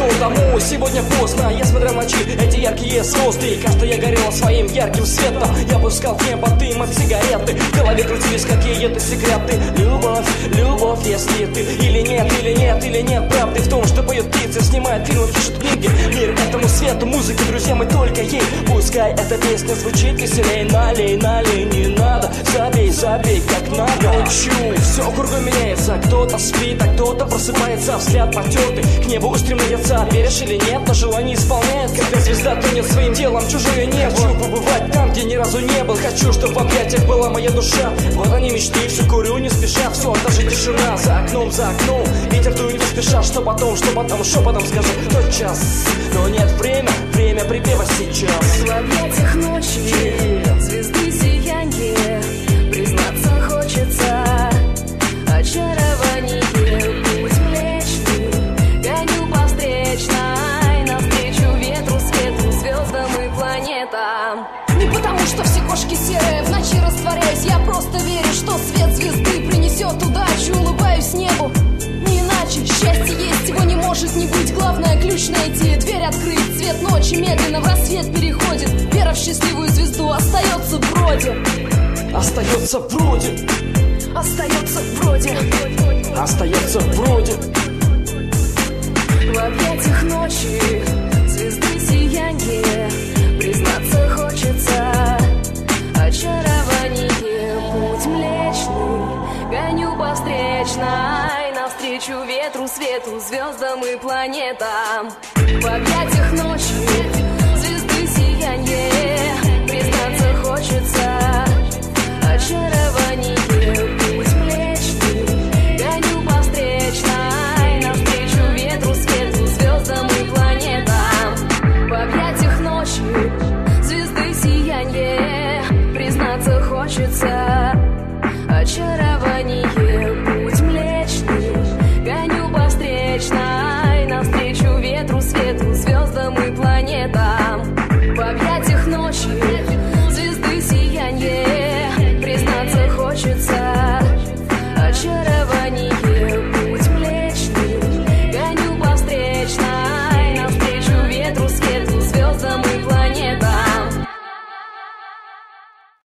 ушел домой. Сегодня поздно, я смотрел ночи, эти яркие звезды. И каждая я горела своим ярким светом. Я пускал в небо дым от сигареты. В голове крутились какие-то секреты. Любовь, любовь, если ты или нет, или нет, или нет правды в том, что поет птицы, снимает фильмы, пишет книги. Мир этому свету, музыке, друзья, мы только ей. Пускай эта песня звучит веселей. Налей, налей, не надо. Забей, забей, как надо. Учу, все кругом меняется. Кто-то спит, а кто-то просыпается. Взгляд потертый, к небу устремляется. Веришь или нет, но желание исполняет. Когда звезда тонет своим делом, чужое небо. Хочу побывать там, где ни разу не был. Хочу, чтобы в объятиях была моя душа. Вот они мечты, все курю не спеша. Все, даже тишина за окном, ветер дует не спеша. Что потом, шепотом скажу. Тот час, но нет время припева сейчас. В объятиях ночи, звезды сияние, признаться хочется. Очарование, путь млечный, гоню по встречной, навстречу ветру, свету, звездам и планетам. Не потому, что все кошки серые, в ночи растворяюсь. Я просто верю, что свет звезды принесет удачу. Улыбаюсь небу, не иначе. Счастье есть, его не может не быть. Главное ключ найти, дверь открыть. Цвет ночи медленно в рассвет переходит. Вера в счастливую звезду остается вроде. Остается вроде. Остается вроде. Остается вроде. В объятиях ночи, звезды сияние, признаться хочется. Очарование, путь млечный, гоню по встречной, навстречу ветру, свету, звездам и планетам. В объятиях ночи, звезды сияние, признаться хочется. Очарование, путь млечный, гоню по встречной, навстречу ветру, свету, звездам и планетам. В объятиях ночи, звезды сияние, признаться хочется.